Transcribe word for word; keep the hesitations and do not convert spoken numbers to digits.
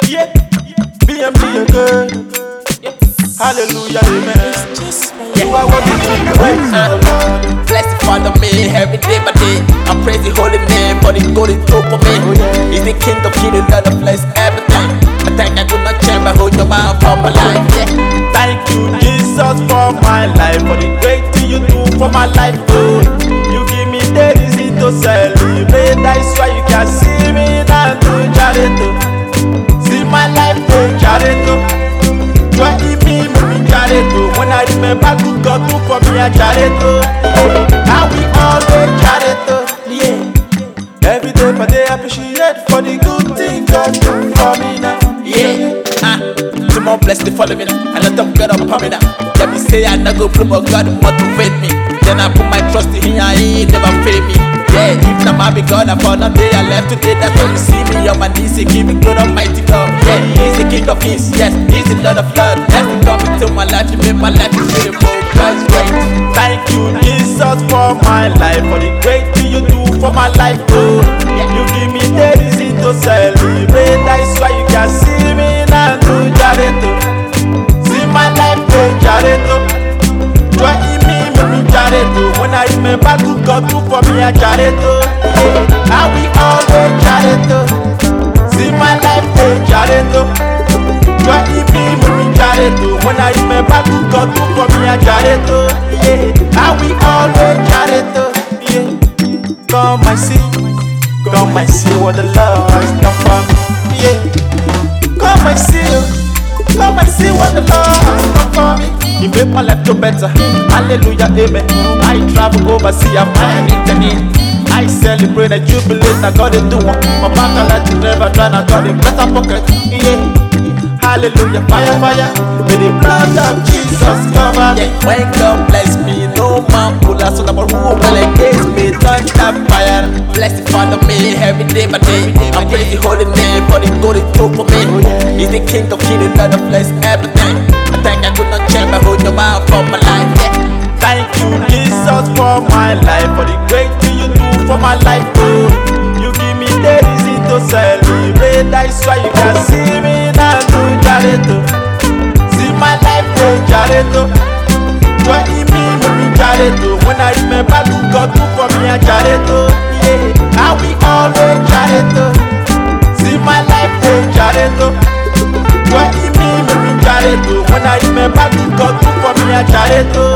Yeah, B M G again. Hallelujah, amen. You are what you need, right? Uh, bless the Father me every day by day. I praise the holy name for the good he do for me. He's the King of Kings, Lord of bless everything. I thank I do not change, but hold your mouth for my life. Yeah. Thank you, Jesus, for my life, for the great thing you do for my life. Oh, you give me the reason to celebrate. That's why you can see me now do Jareto. See my life, oh Jareto. Joy in me, me Jareto. When I remember good God do for me, I Jareto. Now we always Jareto. Yeah. Every day by day, I appreciate for the good thing God do for me now. Yeah. Ah, tomorrow bless the follow me now. I let them get up on me now. Let me say I not go blue, but God motivate me. Then I put my trust in Him, and He never fail me. Yeah, if not my big God, I found a day I left today. That's why you see me on my knees, give me good Almighty God. Yeah, He's the King of Kings, yes, He's the Lord of Lords. That's the coming to my life, He made my life beautiful. God's great. Thank you, Jesus, for my life, for the great thing you do for my life. Oh, you give me the reason to celebrate. That's why you can see me now do Jareto. See my life, oh Jareto. Joy in me, me Jareto. When I remember good God do for me, I Jareto. Yeah, and we always Jareto. See my life, oh Jareto. Joy in me, me Jareto. When I remember good God do for me, I Jareto. Yeah, and we always Jareto. Yeah, come and see, come and see what the Lord has done for me. Yeah, come and see, come and see what the Lord has done for me. He made my life to better. Hallelujah, amen. I travel overseas, I'm flying internet. I celebrate and jubilate, I got it do one. My bank account is never dry, I got a better pocket. Yeah, hallelujah, fire, fire. With the blood of Jesus cover. Yeah, when God bless me, no man pull us on the who will against me. Touch that fire. Bless the Father me every day by day. I praise the holy name for the good he do for me. He's the King of Kings, Lord of bless everything. I thank I could not change, but hold your mouth for my life. Yeah. Thank you, Jesus, for my life, for the great thing you do for my life. Oh, you give me the reason to celebrate. That's why you can see me now do Jareto. See my life, oh Jareto. Joy in me, me Jareto. When I remember good God do for me, I Jareto. Yeah, and we always Jareto. See my life, oh Jareto. Joy in me, me Jareto. When I remember good God do for me, I Jareto.